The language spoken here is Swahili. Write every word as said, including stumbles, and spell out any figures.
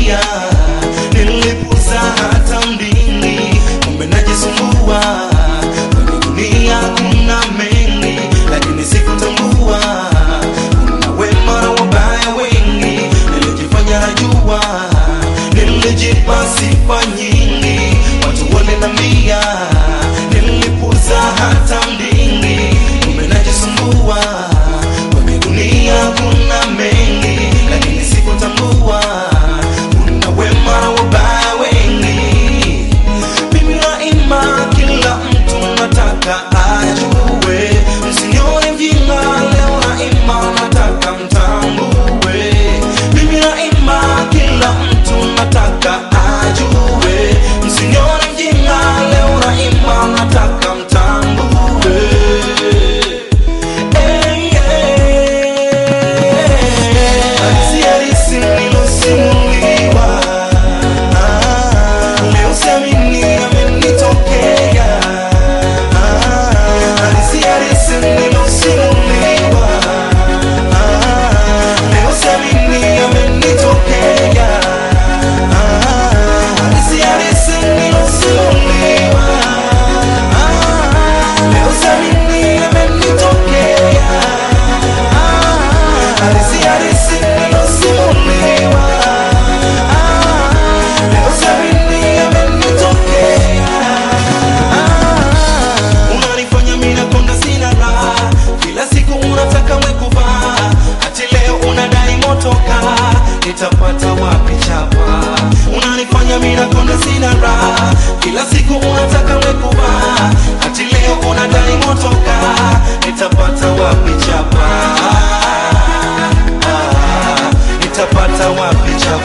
mia, nilipuza hata mdini, kumbe najisumbua. Kwenye dunia kuna mengi, lakini sikutambua kuna wema na wabaya wengi. Nilijifanya najua, nilijipa sifa nyingi, watu wale na mia, nilipuza hata mdini, kumbe najisumbua. Kwenye dunia kuna mengi, lakini sikutambua kuna wema na wabaya wengi. Mimi naima kila mtu nataka ajue, msinione mjinga leo naima nataka mtambue. Mimi naima kila mtu nataka ajue, msinione mjinga leo naima nataka mtambue. Hey, hey. Alisi alisi nilosimuliwa, leo siamini amenitokea. Alisi alisi nilosimuliwa, leo siamini amenitokea. Alisi alisi nilosimuliwa, leo siamini amenitokea. Alisi alisi nilosimuliwa, leo siamini amenitokea. Unanifanya mimi nakonda sina raha, kila siku unataka wekuvaa, ati leo unadai motoka, nitapata wapi chapa? Unanifanya mimi nakonda sina raha, kila siku unataka wekuvaa, ati leo unadai motoka, nitapata wapi chapa? Nitapata wapi chapa?